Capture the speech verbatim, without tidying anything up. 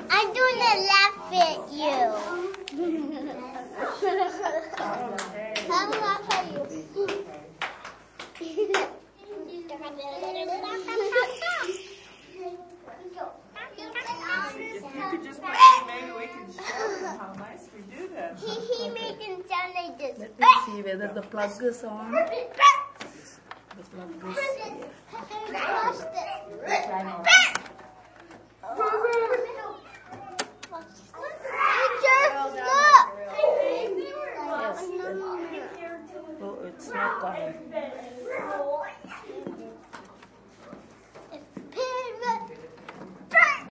I'm gonna laugh at you. I'll laugh at you. If you could just put it, maybe we can show them how nice we do that. He, he made them sound like this. Let me see whether the plug is on. The plug is here. I lost it. Try now. Teacher, look!